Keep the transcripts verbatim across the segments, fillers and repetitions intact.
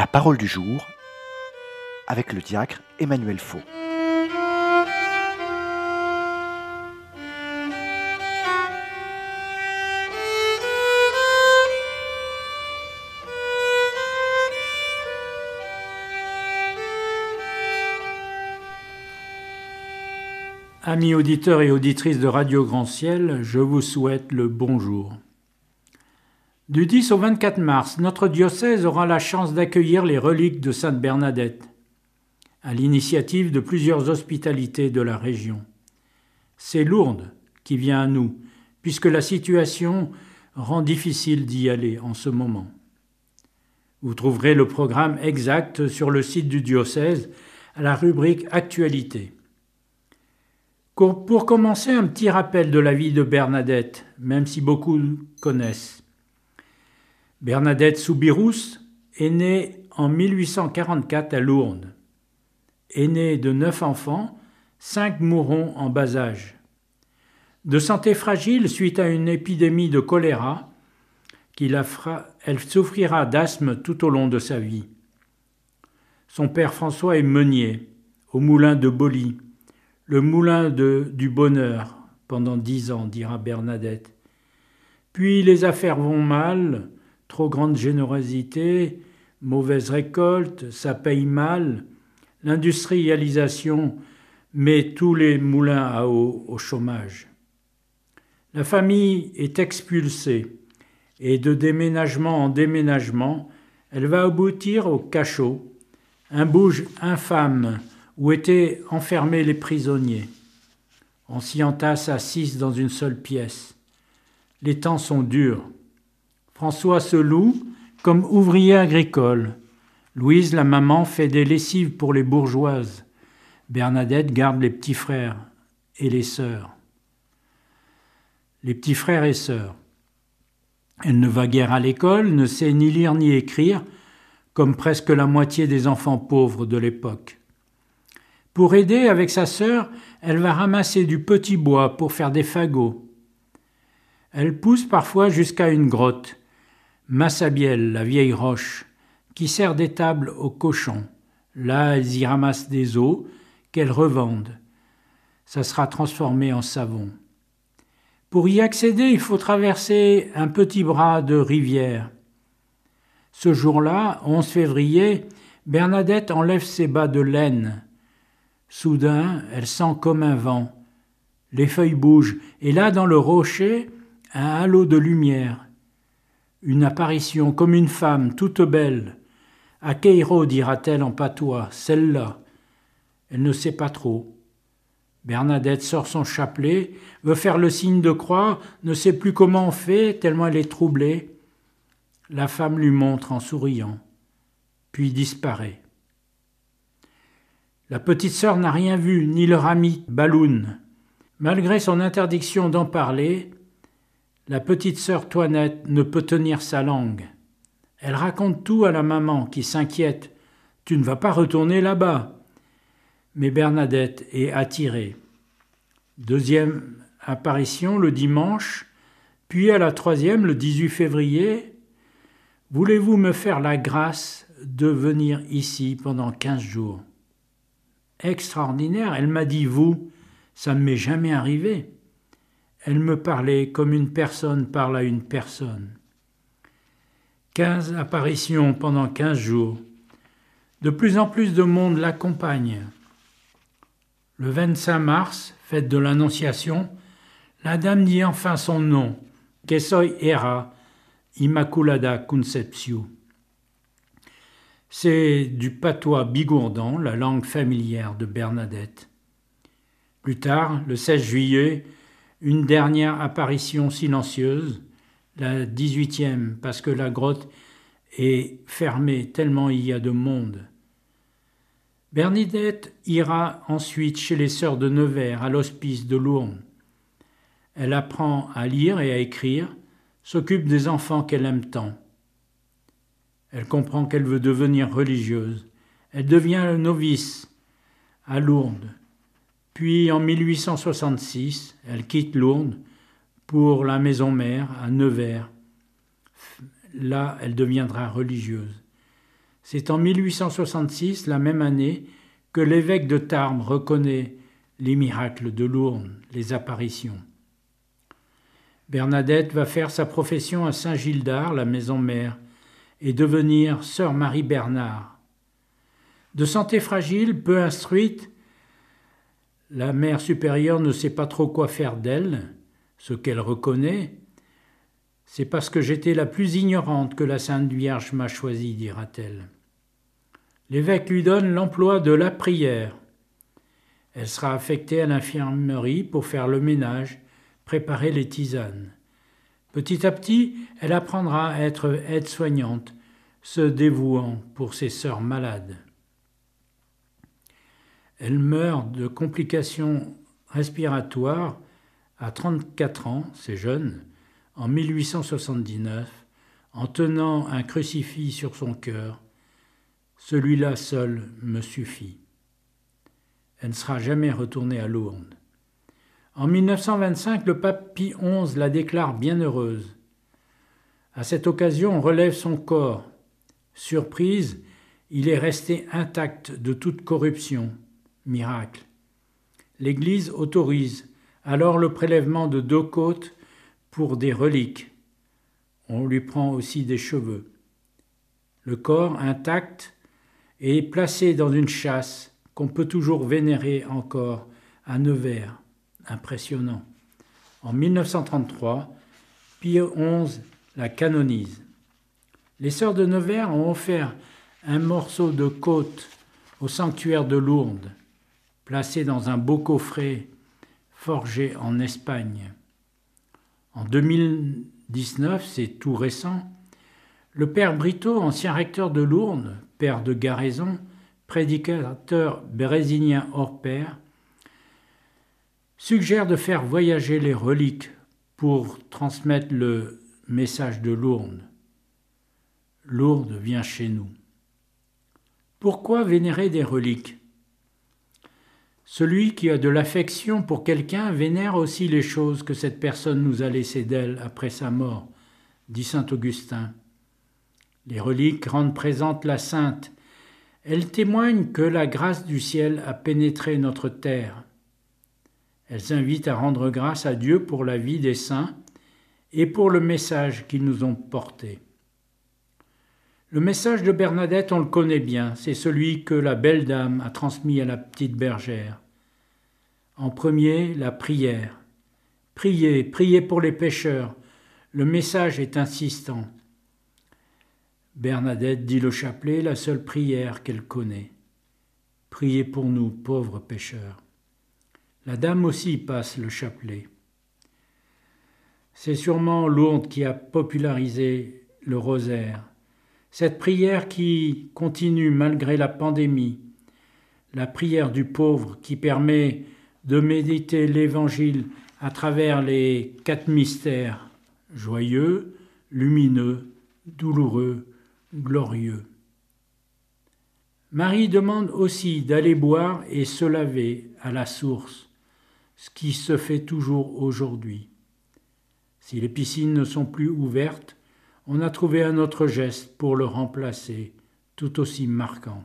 La parole du jour avec le diacre Emmanuel Faux. Amis auditeurs et auditrices de Radio Grand Ciel, je vous souhaite le bonjour. Du dix au vingt-quatre mars, notre diocèse aura la chance d'accueillir les reliques de Sainte Bernadette, à l'initiative de plusieurs hospitalités de la région. C'est Lourdes qui vient à nous, puisque la situation rend difficile d'y aller en ce moment. Vous trouverez le programme exact sur le site du diocèse à la rubrique Actualité. Pour commencer, un petit rappel de la vie de Bernadette, même si beaucoup connaissent. Bernadette Soubirous est née en mille huit cent quarante-quatre à Lourdes. Aînée de neuf enfants, cinq mourront en bas âge. De santé fragile suite à une épidémie de choléra, qui la fera, elle souffrira d'asthme tout au long de sa vie. Son père François est meunier, au moulin de Boly, le moulin de, du bonheur, pendant dix ans, dira Bernadette. Puis les affaires vont mal, trop grande générosité, mauvaise récolte, ça paye mal, l'industrialisation met tous les moulins à eau au chômage. La famille est expulsée et de déménagement en déménagement, elle va aboutir au cachot, un bouge infâme où étaient enfermés les prisonniers. On s'y entasse à six dans une seule pièce. Les temps sont durs. François se loue comme ouvrier agricole. Louise, la maman, fait des lessives pour les bourgeoises. Bernadette garde les petits frères et les sœurs. Les petits frères et sœurs. Elle ne va guère à l'école, ne sait ni lire ni écrire, comme presque la moitié des enfants pauvres de l'époque. Pour aider avec sa sœur, elle va ramasser du petit bois pour faire des fagots. Elle pousse parfois jusqu'à une grotte, Massabielle, la vieille roche, qui sert d'étable aux cochons. Là, elles y ramassent des os qu'elles revendent. Ça sera transformé en savon. Pour y accéder, il faut traverser un petit bras de rivière. Ce jour-là, onze février, Bernadette enlève ses bas de laine. Soudain, elle sent comme un vent. Les feuilles bougent, et là, dans le rocher, un halo de lumière. Une apparition comme une femme, toute belle. « À Keiro » dira-t-elle en patois, « celle-là ». Elle ne sait pas trop. Bernadette sort son chapelet, veut faire le signe de croix, ne sait plus comment on fait, tellement elle est troublée. La femme lui montre en souriant, puis disparaît. La petite sœur n'a rien vu, ni leur ami Baloun. Malgré son interdiction d'en parler, la petite sœur Toinette ne peut tenir sa langue. Elle raconte tout à la maman qui s'inquiète. « Tu ne vas pas retourner là-bas !» Mais Bernadette est attirée. Deuxième apparition le dimanche, puis à la troisième le dix-huit février. « Voulez-vous me faire la grâce de venir ici pendant quinze jours ?» Extraordinaire, elle m'a dit « vous », ça ne m'est jamais arrivé. Elle me parlait comme une personne parle à une personne. Quinze apparitions pendant quinze jours. De plus en plus de monde l'accompagne. Le vingt-cinq mars, fête de l'Annonciation, la dame dit enfin son nom, que soy era Immaculada Concepció. C'est du patois bigourdan, la langue familière de Bernadette. Plus tard, le seize juillet, une dernière apparition silencieuse, la dix-huitième, parce que la grotte est fermée tellement il y a de monde. Bernadette ira ensuite chez les sœurs de Nevers, à l'hospice de Lourdes. Elle apprend à lire et à écrire, s'occupe des enfants qu'elle aime tant. Elle comprend qu'elle veut devenir religieuse. Elle devient novice à Lourdes. Puis en mille huit cent soixante-six, elle quitte Lourdes pour la maison mère à Nevers. Là, elle deviendra religieuse. C'est en mille huit cent soixante-six, la même année, que l'évêque de Tarbes reconnaît les miracles de Lourdes, les apparitions. Bernadette va faire sa profession à Saint-Gildard, la maison mère, et devenir sœur Marie Bernard. De santé fragile, peu instruite, la mère supérieure ne sait pas trop quoi faire d'elle, ce qu'elle reconnaît. C'est parce que j'étais la plus ignorante que la Sainte Vierge m'a choisie, dira-t-elle. L'évêque lui donne l'emploi de la prière. Elle sera affectée à l'infirmerie pour faire le ménage, préparer les tisanes. Petit à petit, elle apprendra à être aide-soignante, se dévouant pour ses sœurs malades. Elle meurt de complications respiratoires à trente-quatre ans, c'est jeune, en mille huit cent soixante-dix-neuf, en tenant un crucifix sur son cœur. Celui-là seul me suffit. Elle ne sera jamais retournée à Lourdes. En mille neuf cent vingt-cinq, le pape Pie onze la déclare bienheureuse. À cette occasion, on relève son corps. Surprise, il est resté intact de toute corruption. Miracle. L'Église autorise alors le prélèvement de deux côtes pour des reliques. On lui prend aussi des cheveux. Le corps intact est placé dans une châsse qu'on peut toujours vénérer encore à Nevers. Impressionnant. En mille neuf cent trente-trois, Pie onze la canonise. Les sœurs de Nevers ont offert un morceau de côte au sanctuaire de Lourdes, placé dans un beau coffret forgé en Espagne. En deux mille dix-neuf, c'est tout récent, le père Brito, ancien recteur de Lourdes, père de Garaison, prédicateur bérézinien hors pair, suggère de faire voyager les reliques pour transmettre le message de Lourdes. Lourdes vient chez nous. Pourquoi vénérer des reliques ? Celui qui a de l'affection pour quelqu'un vénère aussi les choses que cette personne nous a laissées d'elle après sa mort, dit saint Augustin. Les reliques rendent présente la sainte. Elles témoignent que la grâce du ciel a pénétré notre terre. Elles invitent à rendre grâce à Dieu pour la vie des saints et pour le message qu'ils nous ont porté. Le message de Bernadette, on le connaît bien, c'est celui que la belle dame a transmis à la petite bergère. En premier, la prière. Priez, priez pour les pécheurs. Le message est insistant. Bernadette dit le chapelet, la seule prière qu'elle connaît. Priez pour nous, pauvres pécheurs. La dame aussi passe le chapelet. C'est sûrement Lourdes qui a popularisé le rosaire. Cette prière qui continue malgré la pandémie, la prière du pauvre qui permet de méditer l'Évangile à travers les quatre mystères, joyeux, lumineux, douloureux, glorieux. Marie demande aussi d'aller boire et se laver à la source, ce qui se fait toujours aujourd'hui. Si les piscines ne sont plus ouvertes, on a trouvé un autre geste pour le remplacer, tout aussi marquant.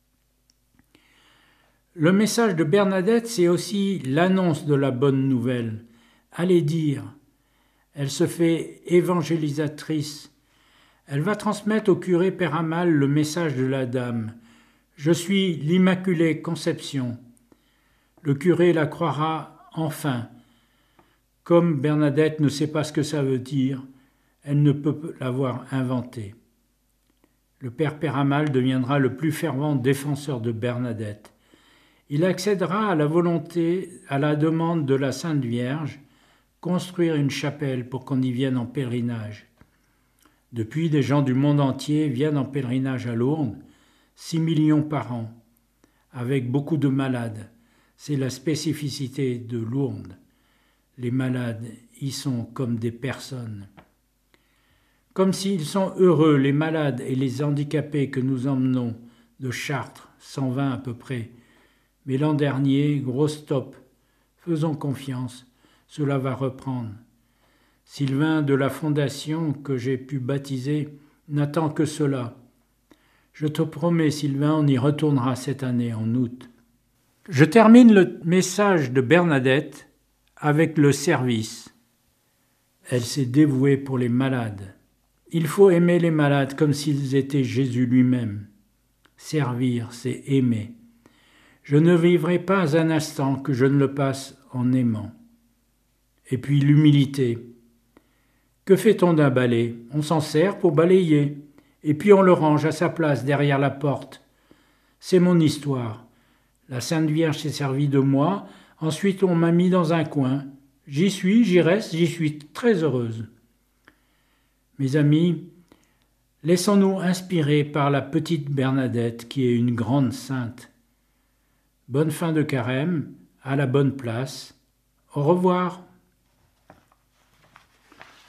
Le message de Bernadette, c'est aussi l'annonce de la bonne nouvelle. Allez dire. Elle se fait évangélisatrice. Elle va transmettre au curé Père Amal le message de la dame. Je suis l'Immaculée Conception. Le curé la croira enfin. Comme Bernadette ne sait pas ce que ça veut dire, elle ne peut l'avoir inventé. Le père Péramal deviendra le plus fervent défenseur de Bernadette. Il accédera à la volonté, à la demande de la Sainte Vierge, construire une chapelle pour qu'on y vienne en pèlerinage. Depuis, des gens du monde entier viennent en pèlerinage à Lourdes, six millions par an, avec beaucoup de malades. C'est la spécificité de Lourdes. Les malades y sont comme des personnes. Comme s'ils sont heureux, les malades et les handicapés que nous emmenons de Chartres, cent vingt à peu près. Mais l'an dernier, gros stop, faisons confiance, cela va reprendre. Sylvain de la fondation que j'ai pu baptiser n'attend que cela. Je te promets, Sylvain, on y retournera cette année en août. Je termine le message de Bernadette avec le service. Elle s'est dévouée pour les malades. Il faut aimer les malades comme s'ils étaient Jésus lui-même. Servir, c'est aimer. Je ne vivrai pas un instant que je ne le passe en aimant. Et puis l'humilité. Que fait-on d'un balai? On s'en sert pour balayer, et puis on le range à sa place derrière la porte. C'est mon histoire. La Sainte Vierge s'est servie de moi, ensuite on m'a mis dans un coin. J'y suis, j'y reste, j'y suis très heureuse. Mes amis, laissons-nous inspirer par la petite Bernadette qui est une grande sainte. Bonne fin de carême, à la bonne place. Au revoir.